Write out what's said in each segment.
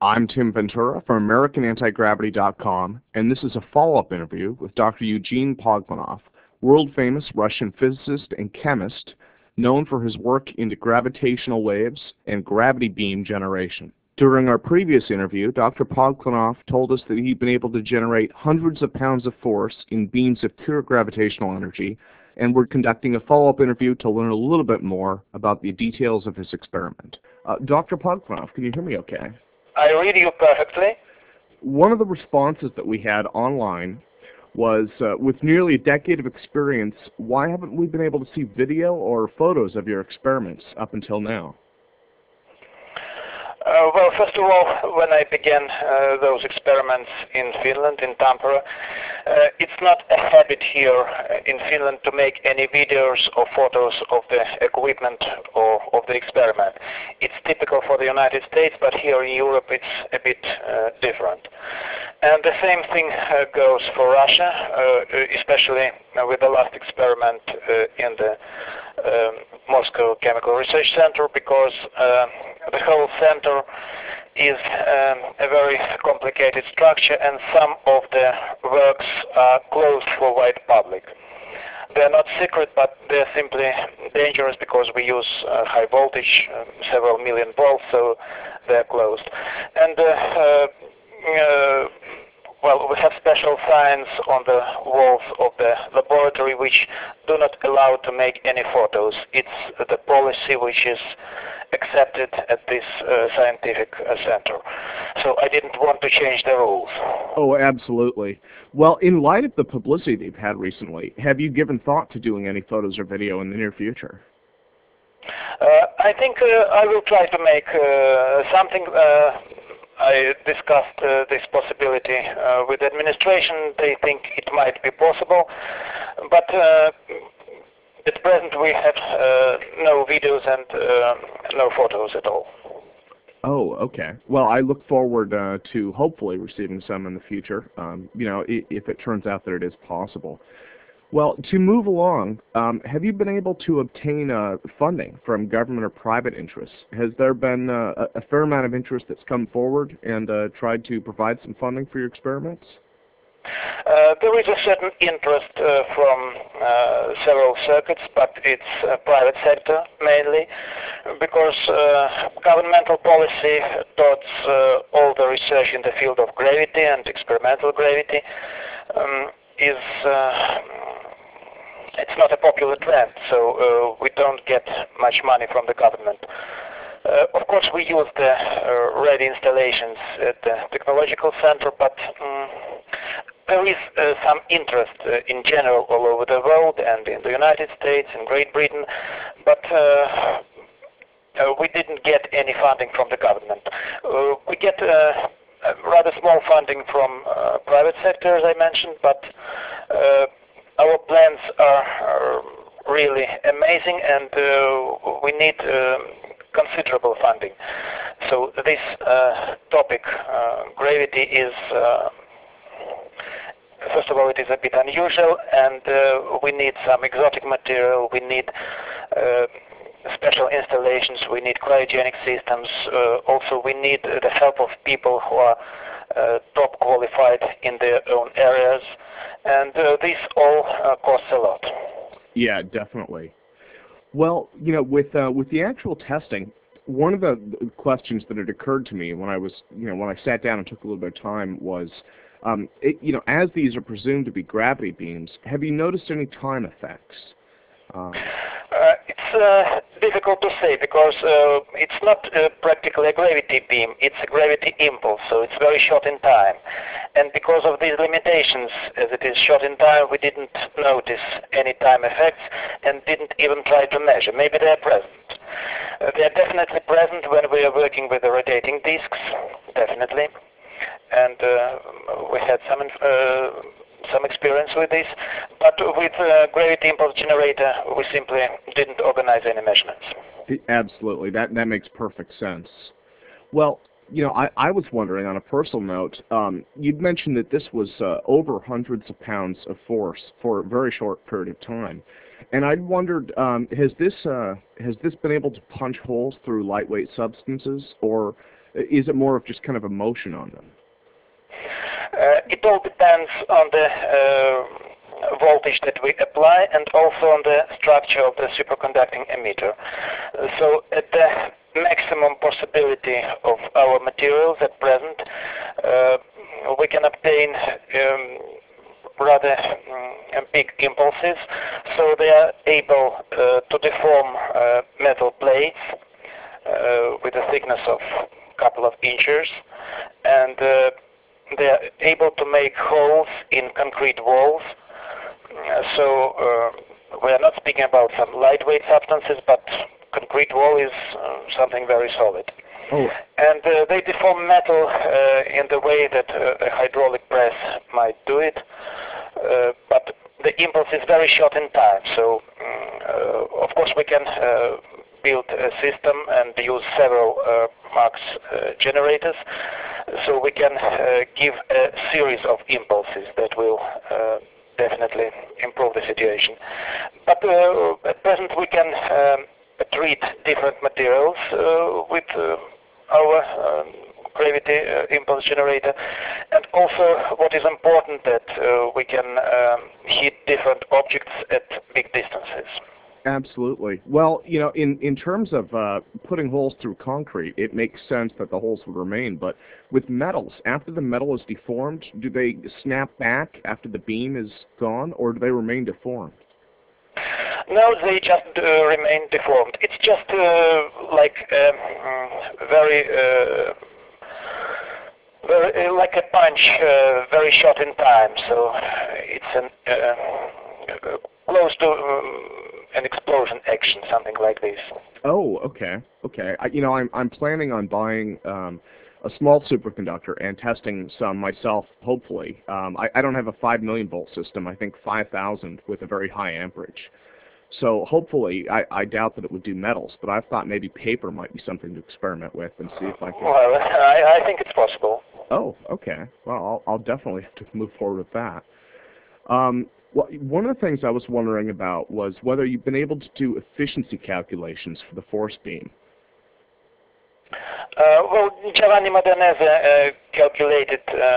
I'm Tim Ventura from AmericanAntiGravity.com, and this is a follow-up interview with Dr. Eugene Poglinov, world-famous Russian physicist and chemist known for his work into gravitational waves and gravity beam generation. During our previous interview, Dr. Poglinov told us that he'd been able to generate hundreds of pounds of force in beams of pure gravitational energy, and we're conducting a follow-up interview to learn a little bit more about the details of his experiment. Dr. Poglinov, can you hear me okay? I read you perfectly. One of the responses that we had online was, with nearly a decade of experience, why haven't we been able to see video or photos of your experiments up until now? Well, first of all, when I began those experiments in Finland, in Tampere, it's not a habit here in Finland to make any videos or photos of the equipment or of the experiment. It's typical for the United States, but here in Europe it's a bit different. And the same thing goes for Russia, especially with the last experiment in the Moscow Chemical Research Center, because the whole center is a very complicated structure, and some of the works are closed for wide public. They're not secret, but they're simply dangerous because we use high voltage, several million volts, so they're closed. And well, we have special signs on the walls of the laboratory which do not allow to make any photos. It's the policy which is accepted at this scientific center. So I didn't want to change the rules. Oh, absolutely. Well, in light of the publicity they've had recently, have you given thought to doing any photos or video in the near future? I think I will try to make something. I discussed this possibility with the administration. They think it might be possible, but at present we have no videos and no photos at all. Oh, okay. Well, I look forward to hopefully receiving some in the future, you know, if it turns out that it is possible. Well, to move along, have you been able to obtain funding from government or private interests? Has there been a fair amount of interest that's come forward and tried to provide some funding for your experiments? There is a certain interest from several circuits, but it's private sector mainly, because governmental policy towards all the research in the field of gravity and experimental gravity is it's not a popular trend, so we don't get much money from the government. Of course, we use the ready installations at the technological center, but there is some interest in general all over the world and in the United States and Great Britain, but we didn't get any funding from the government. We get rather small funding from private sector, as I mentioned, but our plans are really amazing, and we need considerable funding. So this topic, gravity, is first of all, it is a bit unusual, and we need some exotic material. We need special installations. We need cryogenic systems. Also, we need the help of people who are top qualified in their own areas, and this all costs a lot. Yeah, definitely. Well, you know, with the actual testing, one of the questions that had occurred to me when I was, you know, when I sat down and took a little bit of time was, you know, as these are presumed to be gravity beams, have you noticed any time effects? It's difficult to say because it's not practically a gravity beam, it's a gravity impulse, so it's very short in time. And because of these limitations, as it is short in time, we didn't notice any time effects and didn't even try to measure. Maybe they are present. They are definitely present when we are working with the rotating disks, definitely. And we had some experience with this, but with gravity impulse generator, we simply didn't organize any measurements. Absolutely, that makes perfect sense. Well, you know, I was wondering, on a personal note, you'd mentioned that this was over hundreds of pounds of force for a very short period of time, and I wondered, has this been able to punch holes through lightweight substances, or Is it more of just kind of a motion on them? It all depends on the voltage that we apply and also on the structure of the superconducting emitter. So at the maximum possibility of our materials at present, we can obtain rather big impulses, so they are able to deform metal plates with a thickness of a couple of inches, and they are able to make holes in concrete walls. So we are not speaking about some lightweight substances, but concrete wall is something very solid. Oh. And they deform metal in the way that a hydraulic press might do it, but the impulse is very short in time. So of course we can build a system and use several Mach generators, so we can give a series of impulses that will definitely improve the situation. But at present we can treat different materials with our gravity impulse generator, and also what is important that we can hit different objects at big distances. Absolutely. Well, you know, in terms of putting holes through concrete, it makes sense that the holes would remain. But with metals, after the metal is deformed, do they snap back after the beam is gone, or do they remain deformed? No, they just remain deformed. It's just like very like a punch, very short in time. So it's close to an explosion action, something like this. Oh, okay, okay. I'm planning on buying a small superconductor and testing some myself, hopefully. I don't have a 5 million volt system. I think 5,000 with a very high amperage. So hopefully, I doubt that it would do metals, but I thought maybe paper might be something to experiment with and see if I can. Well, I think it's possible. Oh, okay. Well, I'll definitely have to move forward with that. Well, one of the things I was wondering about was whether you've been able to do efficiency calculations for the force beam. Well, Giovanni Modenese calculated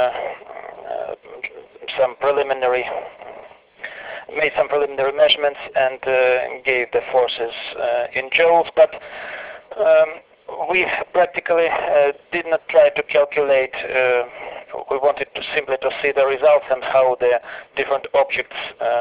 made some preliminary measurements and gave the forces in joules, but we practically did not try to calculate. We wanted to simply to see the results and how the different objects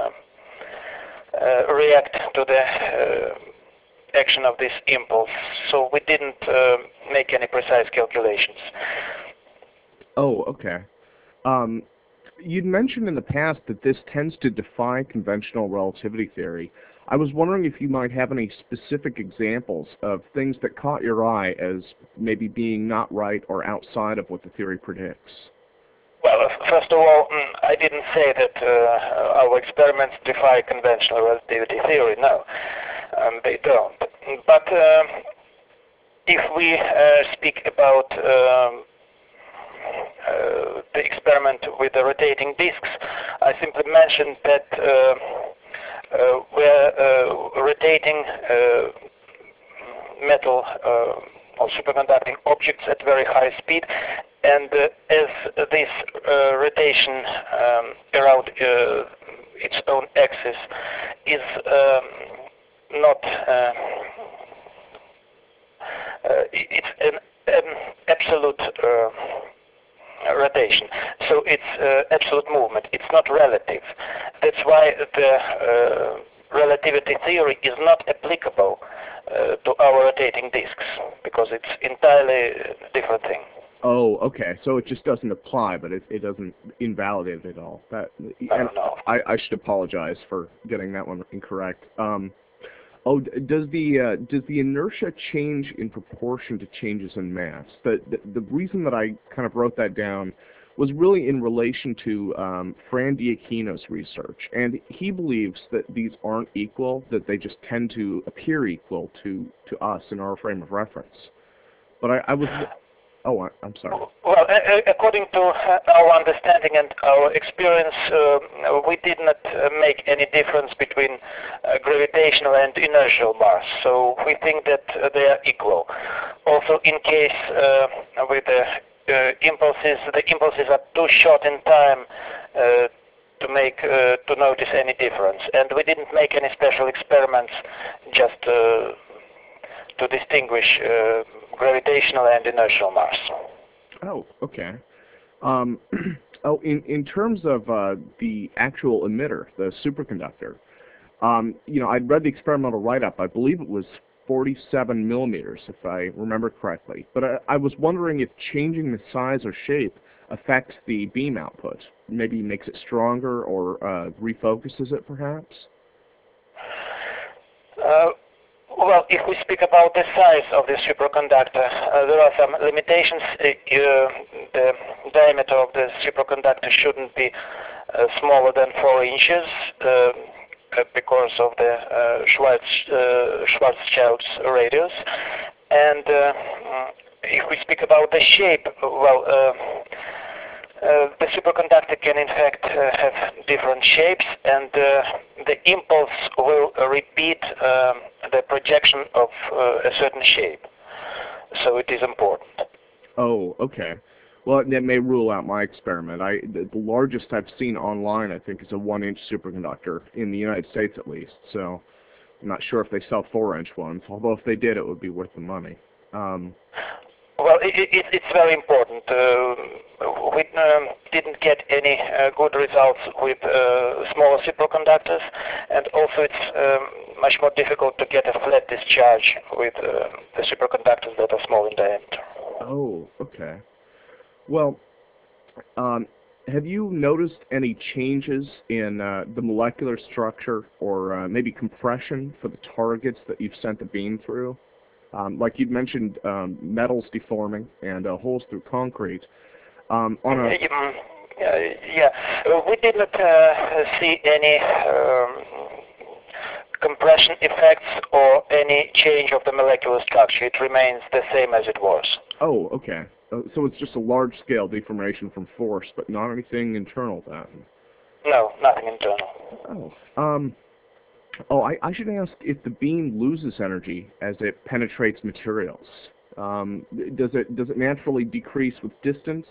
react to the action of this impulse. So we didn't make any precise calculations. Oh, okay. You'd mentioned in the past that this tends to defy conventional relativity theory. I was wondering if you might have any specific examples of things that caught your eye as maybe being not right or outside of what the theory predicts. Well, first of all, I didn't say that our experiments defy conventional relativity theory. No, they don't. But if we speak about the experiment with the rotating disks, I simply mentioned that we're rotating metal or superconducting objects at very high speed, and as this rotation around its own axis is not it's an absolute rotation, so it's absolute movement, it's not relative. That's why the relativity theory is not applicable to our rotating disks, because it's entirely different thing. Oh, okay. So it just doesn't apply, but it doesn't invalidate it at all. No. I should apologize for getting that one incorrect. Oh, does the inertia change in proportion to changes in mass? The reason that I kind of wrote that down was really in relation to Fran Diakino's research, and he believes that these aren't equal, that they just tend to appear equal to us in our frame of reference. But I was Oh, I'm sorry. Well, according to our understanding and our experience, we did not make any difference between gravitational and inertial bars. So we think that they are equal. Also, in case with the impulses are too short in time to notice any difference. And we didn't make any special experiments just to distinguish gravitational and inertial Mars. Oh, okay. Um, oh, in terms of the actual emitter, the superconductor, I'd read the experimental write-up. I believe it was 47 millimeters, if I remember correctly. But I was wondering if changing the size or shape affects the beam output. Maybe makes it stronger or refocuses it, perhaps? Uh, well, if we speak about the size of the superconductor, there are some limitations. The diameter of the superconductor shouldn't be smaller than 4 inches because of the Schwarzschild's radius. And if we speak about the shape, well, the superconductor can in fact have different shapes, and the impulse will repeat the projection of a certain shape. So it is important. Oh, okay. Well, that may rule out my experiment. The largest I've seen online, I think, is a 1-inch superconductor in the United States, at least. So I'm not sure if they sell 4-inch ones. Although if they did, it would be worth the money. Well, it's very important. We didn't get any good results with smaller superconductors, and also it's much more difficult to get a flat discharge with the superconductors that are small in diameter. Oh, okay. Well, have you noticed any changes in the molecular structure or maybe compression for the targets that you've sent the beam through? Like you'd mentioned, metals deforming and holes through concrete. We did not see any compression effects or any change of the molecular structure. It remains the same as it was. Oh, okay. So it's just a large-scale deformation from force, but not anything internal then? No, nothing internal. I should ask if the beam loses energy as it penetrates materials. Does it naturally decrease with distance?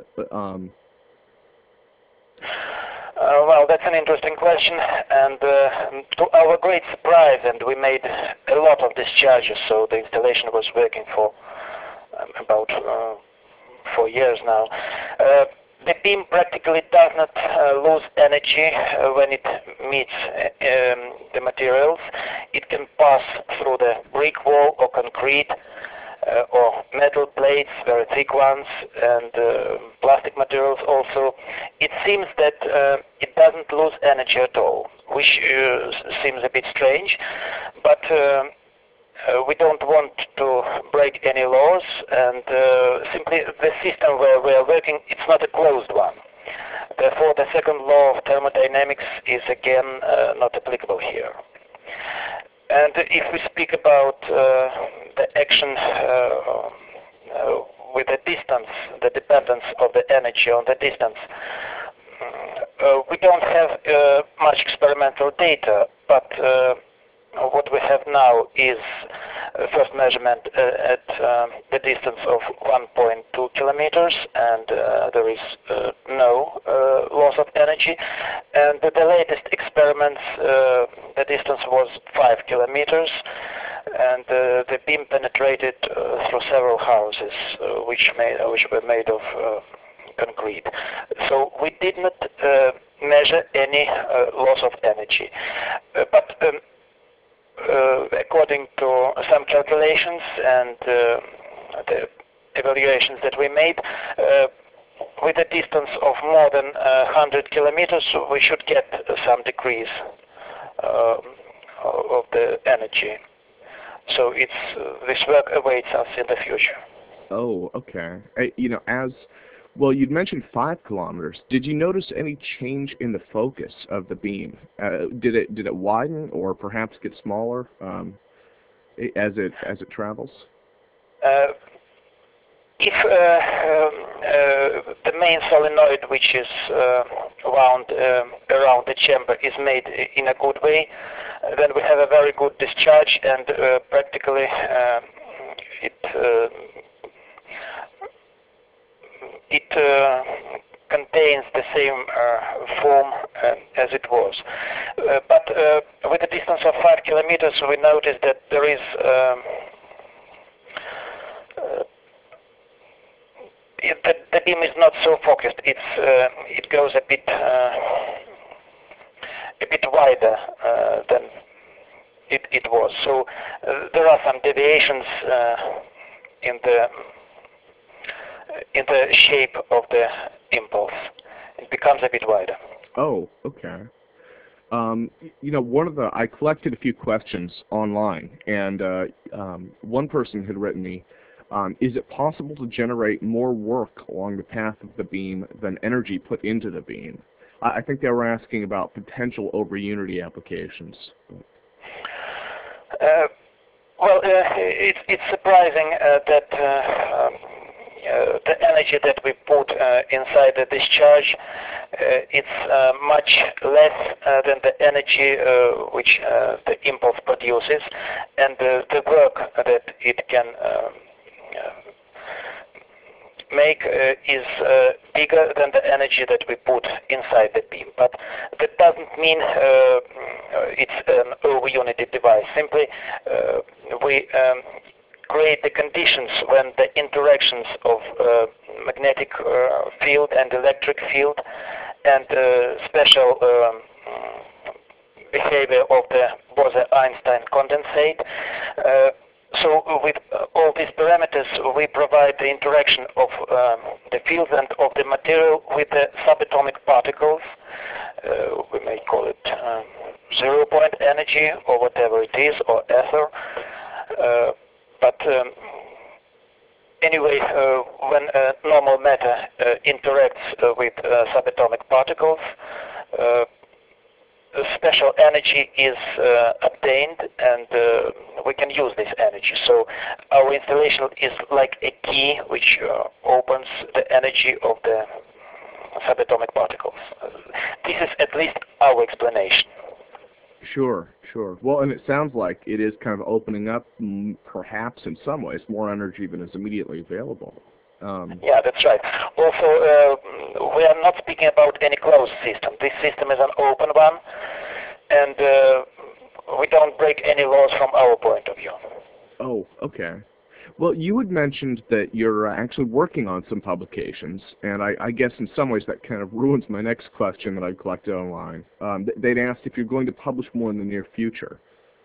Well, that's an interesting question, and to our great surprise, and we made a lot of discharges, so the installation was working for about 4 years now. The beam practically does not lose energy when it meets the materials. It can pass through the brick wall or concrete or metal plates, very thick ones, and plastic materials also. It seems that it doesn't lose energy at all, which seems a bit strange, but we don't want to break any laws, and simply the system where we are working, it's not a closed one. Therefore, the second law of thermodynamics is again not applicable here. And if we speak about the action with the distance, the dependence of the energy on the distance, we don't have much experimental data, but what we have now is first measurement at the distance of 1.2 kilometers, and there is no loss of energy. And the latest experiments, the distance was 5 kilometers, and the beam penetrated through several houses, which were made of concrete. So we did not measure any loss of energy, but according to some calculations and the evaluations that we made, with a distance of more than 100 kilometers, we should get some decrease of the energy. So this work awaits us in the future. Oh, okay. Well, you'd mentioned 5 kilometers. Did you notice any change in the focus of the beam? Did it widen or perhaps get smaller as it travels? If the main solenoid, which is wound around the chamber, is made in a good way, then we have a very good discharge, and practically it contains the same form as it was. But with a distance of 5 kilometers, we noticed that there is the beam is not so focused. It goes a bit wider than it was. So there are some deviations in the shape of the impulse. It becomes a bit wider. Oh, okay. I collected a few questions online, and one person had written me, is it possible to generate more work along the path of the beam than energy put into the beam? I think they were asking about potential over unity applications. It's surprising that the energy that we put inside the discharge, it's much less than the energy which the impulse produces, and the work that it can make is bigger than the energy that we put inside the beam. But that doesn't mean it's an over-unity device. Simply, we create the conditions when the interactions of magnetic field and electric field and special behavior of the Bose-Einstein condensate. So with all these parameters, we provide the interaction of the fields and of the material with the subatomic particles. We may call it zero-point energy or whatever it is, or ether. But anyway, when normal matter interacts with subatomic particles, special energy is obtained, and we can use this energy. So our installation is like a key which opens the energy of the subatomic particles. This is at least our explanation. Sure. Well, and it sounds like it is kind of opening up, perhaps in some ways, more energy than is immediately available. Yeah, that's right. Also, we are not speaking about any closed system. This system is an open one, and we don't break any laws from our point of view. Oh, okay. Well, you had mentioned that you're actually working on some publications, and I guess in some ways that kind of ruins my next question that I collected online. They'd asked if you're going to publish more in the near future.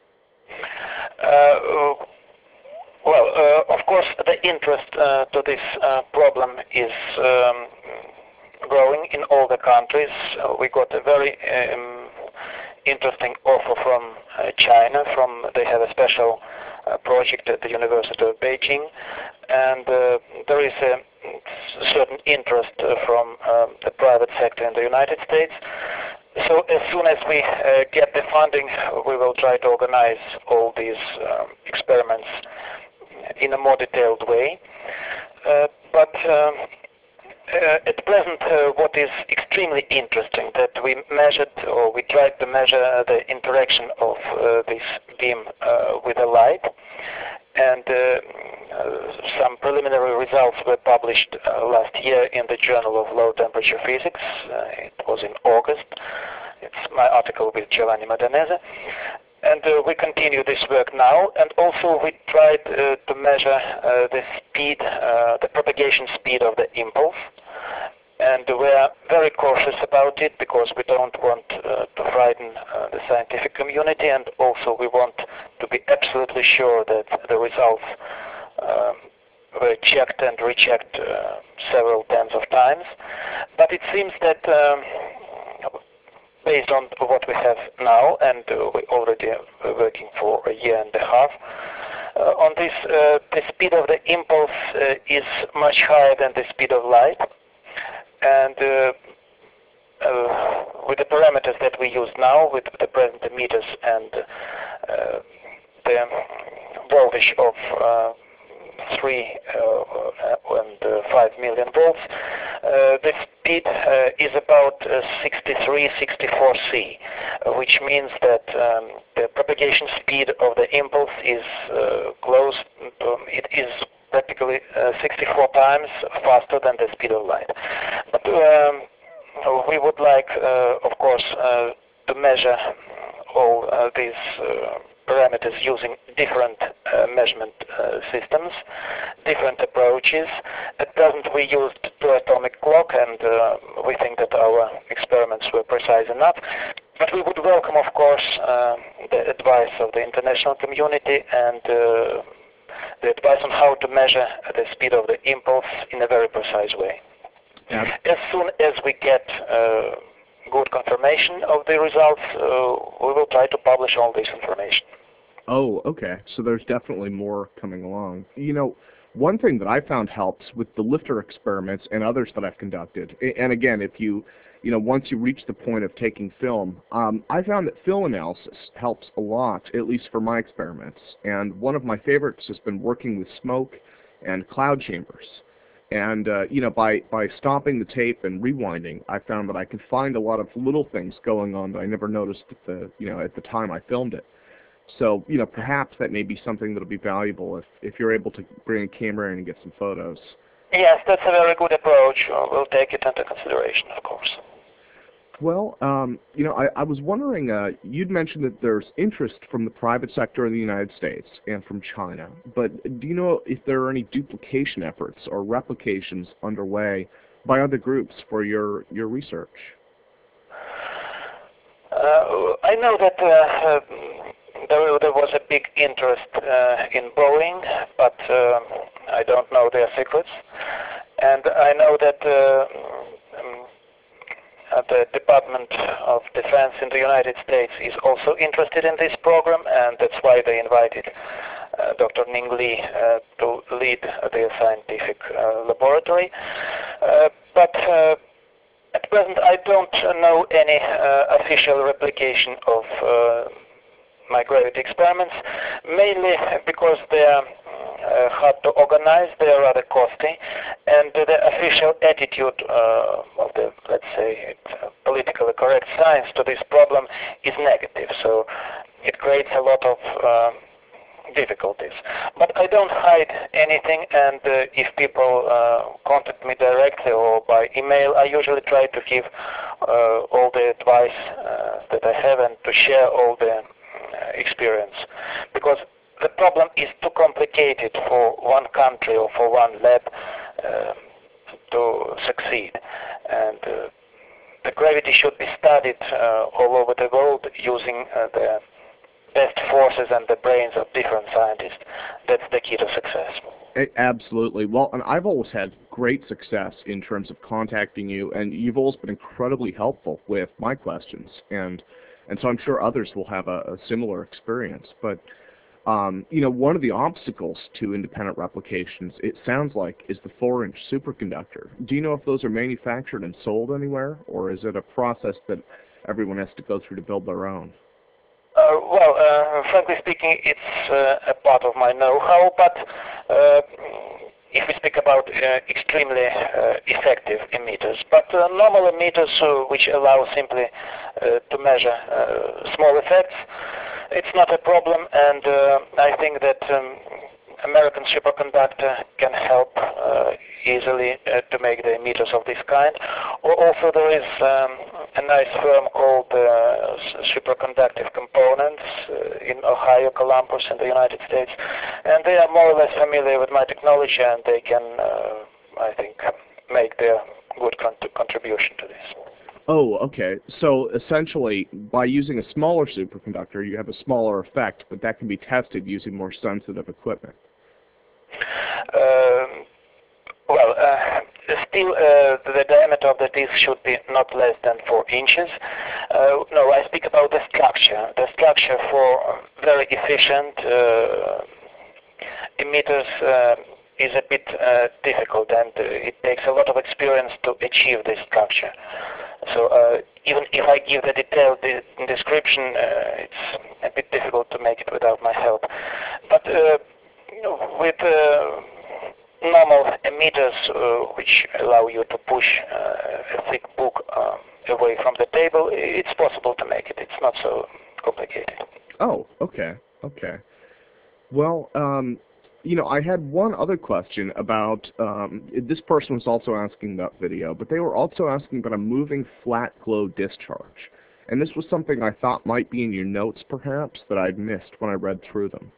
Of course, the interest to this problem is growing in all the countries. We got a very interesting offer from China. They have a special project at the University of Beijing, and there is a certain interest from the private sector in the United States. So as soon as we get the funding, we will try to organize all these experiments in a more detailed way. But at present, what is extremely interesting that we measured, or we tried to measure the interaction of this beam with the light, and some preliminary results were published last year in the Journal of Low Temperature Physics. It was in August. It's my article with Giovanni Madanese. And we continue this work now, and also we tried to measure the speed, the propagation speed of the impulse. And we are very cautious about it because we don't want to frighten the scientific community, and also we want to be absolutely sure that the results were checked and rechecked several tens of times. But it seems that based on what we have now, and we already are working for a year and a half, on this, the speed of the impulse is much higher than the speed of light. And with the parameters that we use now, with the present emitters and the voltage of 3 and 5 million volts. The speed is about 63-64 C, which means that the propagation speed of the impulse is it is practically 64 times faster than the speed of light. But we would like, of course, to measure all these parameters using different measurement systems, different approaches. At present we used 2-atomic clock, and we think that our experiments were precise enough. But we would welcome, of course, the advice of the international community and the advice on how to measure the speed of the impulse in a very precise way. Yeah. As soon as we get good confirmation of the results, we will try to publish all this information. Oh, okay. So there's definitely more coming along. You know, one thing that I found helps with the lifter experiments and others that I've conducted, and again, if you know, once you reach the point of taking film, I found that film analysis helps a lot, at least for my experiments. And one of my favorites has been working with smoke and cloud chambers. And you know, by stopping the tape and rewinding, I found that I could find a lot of little things going on that I never noticed at the time I filmed it. So, you know, perhaps that may be something that'll be valuable if you're able to bring a camera in and get some photos. Yes, that's a very good approach. We'll take it into consideration, of course. Well, you know, I was wondering, you'd mentioned that there's interest from the private sector in the United States and from China, but do you know if there are any duplication efforts or replications underway by other groups for your research? I know that there was a big interest in Boeing, but I don't know their secrets. And I know that the Department of Defense in the United States is also interested in this program, and that's why they invited Dr. Ning Li to lead their scientific laboratory. But at present I don't know any official replication of my gravity experiments, mainly because they are hard to organize, they are rather costly, and the official attitude of the, let's say, politically correct science to this problem is negative, so it creates a lot of difficulties. But I don't hide anything, and if people contact me directly or by email, I usually try to give all the advice that I have and to share all the experience, because the problem is too complicated for one country or for one lab to succeed, and the gravity should be studied all over the world using the best forces and the brains of different scientists. That's the key to success. Absolutely. Well, and I've always had great success in terms of contacting you, and you've always been incredibly helpful with my questions, and so I'm sure others will have a similar experience. But you know, one of the obstacles to independent replications, it sounds like, is the 4-inch superconductor. Do you know if those are manufactured and sold anywhere, or is it a process that everyone has to go through to build their own? Well, frankly speaking, it's a part of my know-how, but if we speak about extremely effective emitters, but normal emitters which allow simply to measure small effects, it's not a problem, and I think that American superconductor can help easily to make the emitters of this kind. Also, there is a nice firm called Superconductive Components in Ohio, Columbus, in the United States, and they are more or less familiar with my technology, and they can, I think, make their good contribution to this. Oh, okay. So essentially, by using a smaller superconductor, you have a smaller effect, but that can be tested using more sensitive equipment. Well, still the diameter of the disc should be not less than 4 inches. No, I speak about the structure. The structure for very efficient emitters is a bit difficult, and it takes a lot of experience to achieve this structure. So even if I give the detailed description, it's a bit difficult to make it without my help. But with normal emitters, which allow you to push a thick book away from the table, it's possible to make it. It's not so complicated. Oh, okay, okay. Well, I had one other question about, this person was also asking about video, but they were also asking about a moving flat glow discharge. And this was something I thought might be in your notes, perhaps, that I'd missed when I read through them.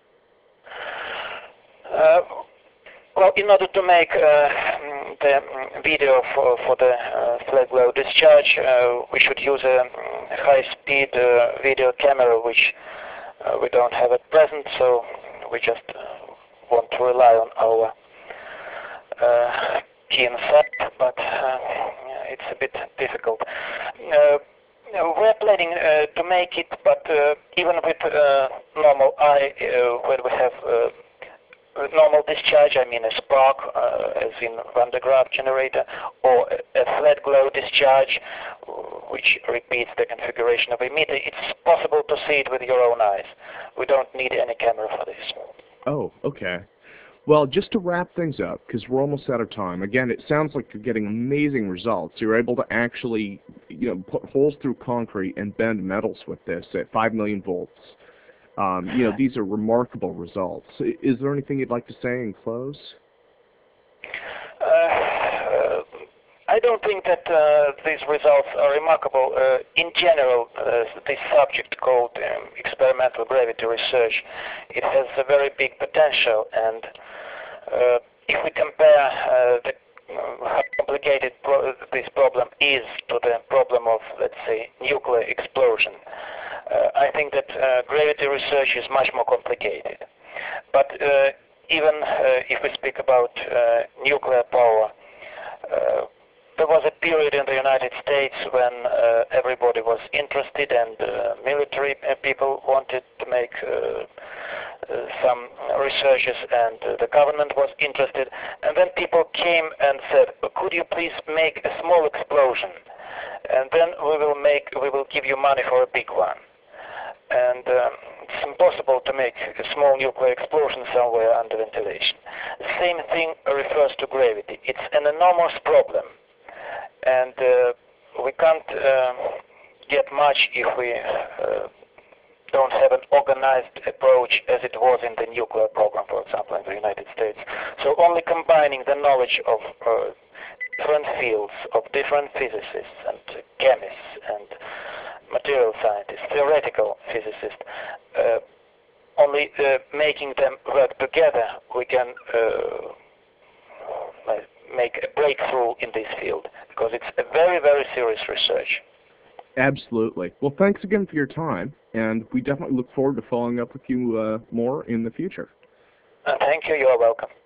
Well, in order to make the video for the flat glow discharge, we should use a high-speed video camera, which we don't have at present, so we just want to rely on our keen sight, but it's a bit difficult. We're planning to make it, but even with normal eye, when we have normal discharge, I mean a spark, as in Van de Graaff generator, or a flat glow discharge, which repeats the configuration of emitter, it's possible to see it with your own eyes. We don't need any camera for this. Oh, okay. Well, just to wrap things up, because we're almost out of time, again, it sounds like you're getting amazing results. You're able to actually, put holes through concrete and bend metals with this at 5 million volts. These are remarkable results. Is there anything you'd like to say in close? I don't think that these results are remarkable. In general, this subject called experimental gravity research, it has a very big potential, and if we compare how complicated this problem is to the problem of, let's say, nuclear explosion, I think that gravity research is much more complicated. But even if we speak about nuclear power, there was a period in the United States when everybody was interested, and military people wanted to make some researches, and the government was interested. And then people came and said, could you please make a small explosion, and then we will give you money for a big one. And it's impossible to make a small nuclear explosion somewhere under ventilation. The same thing refers to gravity. It's an enormous problem, and we can't get much if we don't have an organized approach as it was in the nuclear program, for example, in the United States. So only combining the knowledge of different fields, of different physicists and chemists and material scientists, theoretical physicists, only making them work together, we can make a breakthrough in this field, because it's a very, very serious research. Absolutely. Well, thanks again for your time, and we definitely look forward to following up with you more in the future. Thank you. You're welcome.